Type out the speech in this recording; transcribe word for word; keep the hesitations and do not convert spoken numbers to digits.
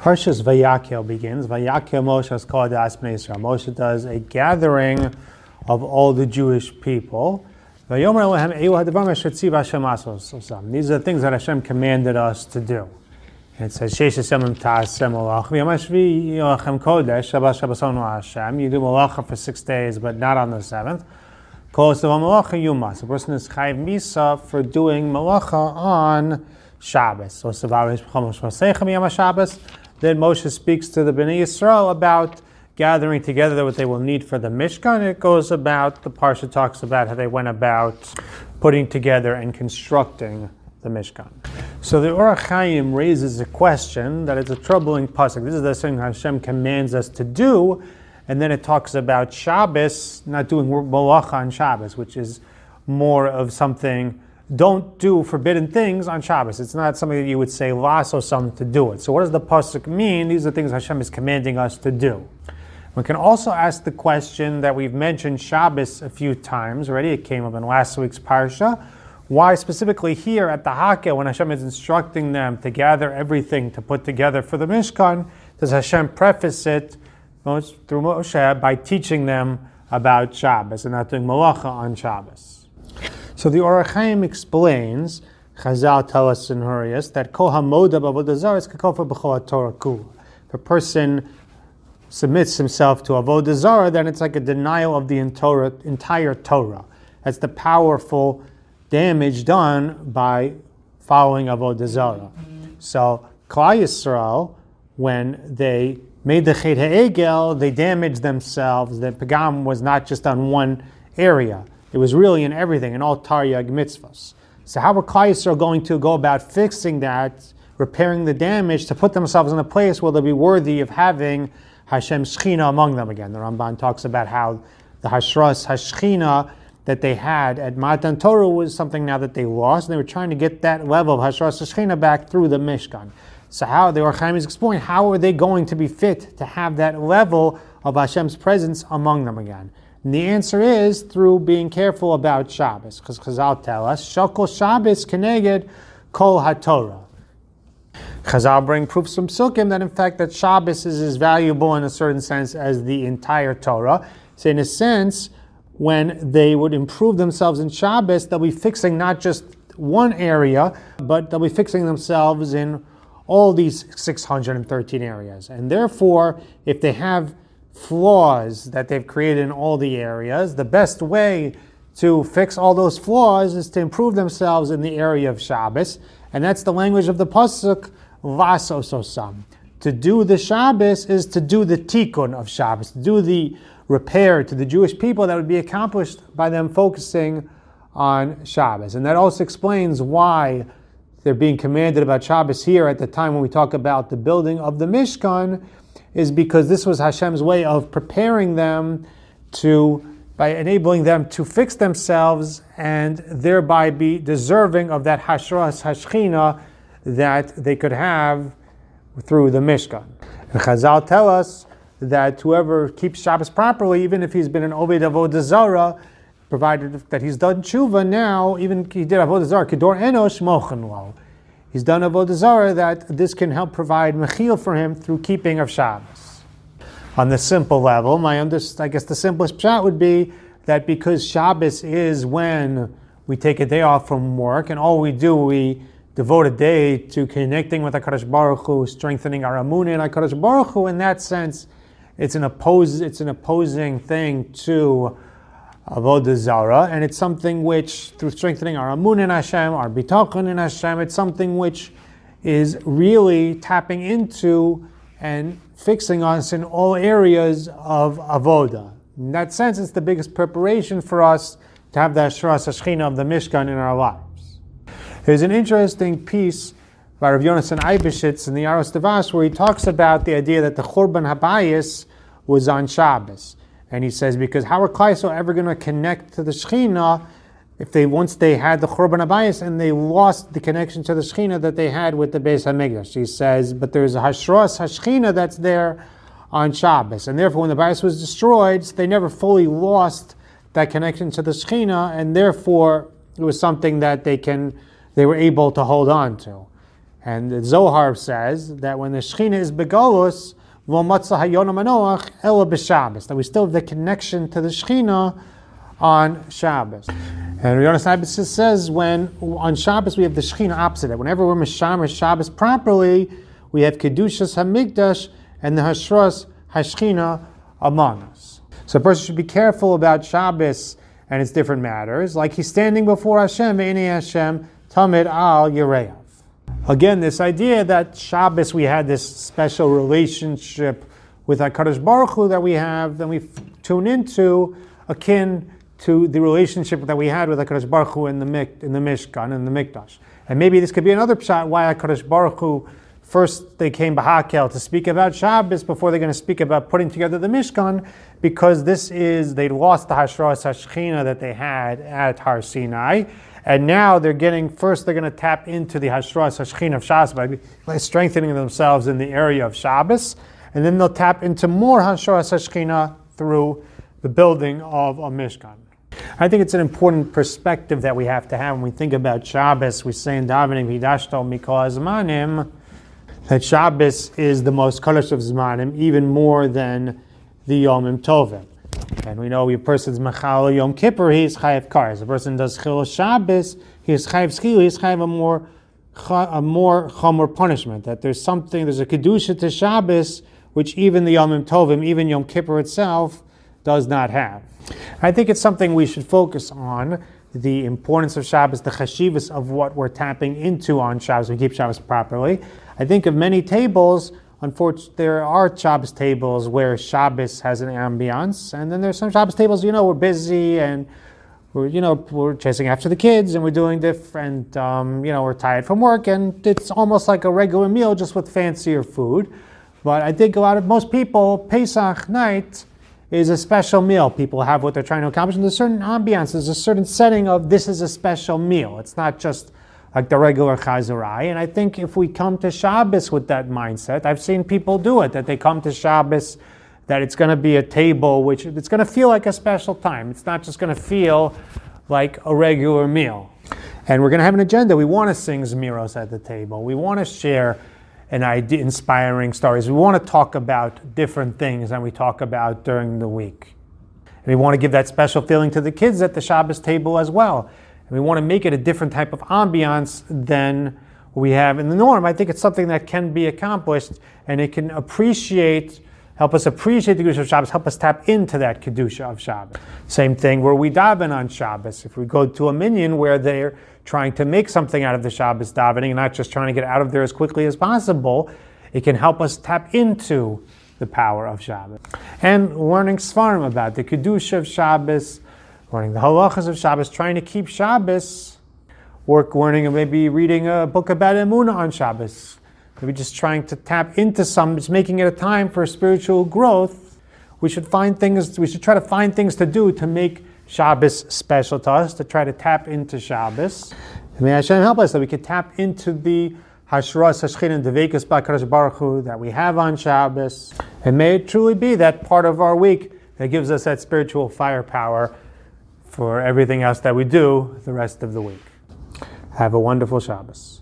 Parshas Vayakhel begins. Vayakhel Moshe is called As Bnei Yisrael. Moshe does a gathering of all the Jewish people. These are the things that Hashem commanded us to do. And it says, Sheish Yamim Ta'aseh Malach V'yom Hashvi Yilachem Kodesh Shabbat Shabbosonu Hashem. You do malacha for six days, but not on the seventh. Kol Sevam Malacha Yumas. A person is Chayiv Misa for doing malacha on Shabbos. So Sevav Yishpachom Shmosechem Yom HaShabbos. Then Moshe speaks to the Bnei Yisrael about gathering together what they will need for the Mishkan. It goes about, the Parsha talks about how they went about putting together and constructing the Mishkan. So the Orach Chaim raises a question that it's a troubling pasuk. This is the thing Hashem commands us to do, and then it talks about Shabbos, not doing malacha on Shabbos, which is more of something, don't do forbidden things on Shabbos. It's not something that you would say, las or something to do it. So what does the pasuk mean? These are things Hashem is commanding us to do. We can also ask the question that we've mentioned Shabbos a few times already. It came up in last week's Parsha. Why specifically here at the Hakel, when Hashem is instructing them to gather everything to put together for the Mishkan, does Hashem preface it through Moshe by teaching them about Shabbos and not doing malacha on Shabbos? So the Orach Chaim explains, Chazal tell us in Hurrius, that Kol HaModa B'Avodah Zarah is Kakofa B'Chol HaTorah Kula. If a person submits himself to Avodah Zarah, then it's like a denial of the entire Torah. That's the powerful damage done by following Avodah Zarah. So Klal Yisrael, when they made the Chet HaEgel, they damaged themselves. The Pagam was not just on one area. It was really in everything, in all Taryag mitzvahs. So how were Klal Yisrael going to go about fixing that, repairing the damage, to put themselves in a place where they'll be worthy of having Hashem's Shechina among them again? The Ramban talks about how the Hashras Hashchina that they had at Matan Torah was something now that they lost, and they were trying to get that level of Hashras Hashchina back through the Mishkan. So how, the Orach Chaim is explaining, how are they going to be fit to have that level of Hashem's presence among them again? And the answer is through being careful about Shabbos, because Chazal tell us, Shakol Shabbos Keneged Kol HaTorah. Chazal bring proofs from Psukim that in fact that Shabbos is as valuable in a certain sense as the entire Torah. So in a sense, when they would improve themselves in Shabbos, they'll be fixing not just one area, but they'll be fixing themselves in all these six hundred thirteen areas. And therefore, if they have flaws that they've created in all the areas, the best way to fix all those flaws is to improve themselves in the area of Shabbos. And that's the language of the pasuk, Vasososam. To do the Shabbos is to do the tikkun of Shabbos, to do the repair to the Jewish people that would be accomplished by them focusing on Shabbos. And that also explains why they're being commanded about Shabbos here at the time when we talk about the building of the Mishkan, is because this was Hashem's way of preparing them to, by enabling them to fix themselves and thereby be deserving of that Hashras Hashchina that they could have through the Mishkan. And Chazal tell us that whoever keeps Shabbos properly, even if he's been an Oved Avodah Zarah, provided that he's done tshuva now, even he did Avodah Zarah, Kedor Enosh Mochen Lo. He's done Avodah Zarah, that this can help provide mechil for him through keeping of Shabbos. On the simple level, my under, I guess the simplest pshat would be that because Shabbos is when we take a day off from work, and all we do, we devote a day to connecting with HaKadosh Baruch Hu, strengthening our amunah in HaKadosh Baruch Hu. In that sense, it's an oppose, it's an opposing thing to Avodah Zarah, and it's something which, through strengthening our amun in Hashem, our bitachon in Hashem, it's something which is really tapping into and fixing us in all areas of Avodah. In that sense, it's the biggest preparation for us to have the Hashras Hashchina of the Mishkan in our lives. There's an interesting piece by Rav Yonasan Eibeshitz in the Aros Devash where he talks about the idea that the Churban Habayis was on Shabbos. And he says, because how are Klal Yisrael ever going to connect to the Shechina if they once they had the Churban Habayis and they lost the connection to the Shechina that they had with the Beis HaMikdash? He says, but there's a Hashras Hashchina that's there on Shabbos. And therefore, when the Bayis was destroyed, they never fully lost that connection to the Shechina, and therefore it was something that they can they were able to hold on to. And the Zohar says that when the Shechina is begolus, that we still have the connection to the Shechina on Shabbos. And Rihanna Shabbos says when on Shabbos we have the Shechina opposite. Whenever we're Mishamer Shabbos properly, we have Kedushas HaMikdash and the Hashras HaShechina among us. So a person should be careful about Shabbos and its different matters, like he's standing before Hashem, Ve'inei Hashem, Tamid al Yereav. Again, this idea that Shabbos we had this special relationship with HaKadosh Baruch Hu that we have, then we tune into akin to the relationship that we had with HaKadosh Baruch Hu in the Mik, in the Mishkan, in the Mikdash. And maybe this could be another pshat why HaKadosh Baruch Hu, first they came B'Hakel to speak about Shabbos before they're going to speak about putting together the Mishkan, because this is, they lost the Hashras HaShechina that they had at Har Sinai, and now they're getting, first they're going to tap into the Hashras HaShechina of Shabbos by, by strengthening themselves in the area of Shabbos, and then they'll tap into more Hashras HaShechina through the building of a Mishkan. I think it's an important perspective that we have to have when we think about Shabbos. We say in davening, Hidashto Mikol Zmanim, that Shabbos is the most kalash of Zmanim, even more than the Yomim Tovim. And we know if a person's Machal Yom Kippur, he's Chayav Kar. If a person does Chil Shabbos, he's Chayav Schil, he's Chayav a more, a more Chomer punishment. That there's something, there's a Kedusha to Shabbos, which even the Yomim Tovim, even Yom Kippur itself, does not have. I think it's something we should focus on, the importance of Shabbos, the chashivas of what we're tapping into on Shabbos. We keep Shabbos properly. I think of many tables, unfortunately, there are Shabbos tables where Shabbos has an ambiance, and then there's some Shabbos tables, you know, we're busy and we're, you know, we're chasing after the kids and we're doing different, um, you know, we're tired from work, and it's almost like a regular meal just with fancier food. But I think a lot of most people, Pesach night is a special meal. People have what they're trying to accomplish, and there's a certain ambiance, there's a certain setting of this is a special meal. It's not just like the regular chazarai. And I think if we come to Shabbos with that mindset, I've seen people do it, that they come to Shabbos, that it's going to be a table which it's going to feel like a special time. It's not just going to feel like a regular meal. And we're going to have an agenda. We want to sing Zmiros at the table. We want to share an idea, inspiring stories. We want to talk about different things than we talk about during the week. And we want to give that special feeling to the kids at the Shabbos table as well. And we want to make it a different type of ambiance than we have in the norm. I think it's something that can be accomplished, and it can appreciate, help us appreciate the Kedusha of Shabbos, help us tap into that Kedusha of Shabbos. Same thing where we daven on Shabbos. If we go to a minyan where they're trying to make something out of the Shabbos davening and not just trying to get out of there as quickly as possible, it can help us tap into the power of Shabbos. And learning Sfarim about the Kedusha of Shabbos, learning the halachas of Shabbos, trying to keep Shabbos, work learning and maybe reading a book about Emunah on Shabbos. Maybe just trying to tap into some, just making it a time for spiritual growth. We should find things, we should try to find things to do to make Shabbos special to us, to try to tap into Shabbos. And may Hashem help us that we can tap into the Hashras HaShechina and Deveikus B'HaKadosh Baruch Hu that we have on Shabbos. And may it truly be that part of our week that gives us that spiritual firepower for everything else that we do the rest of the week. Have a wonderful Shabbos.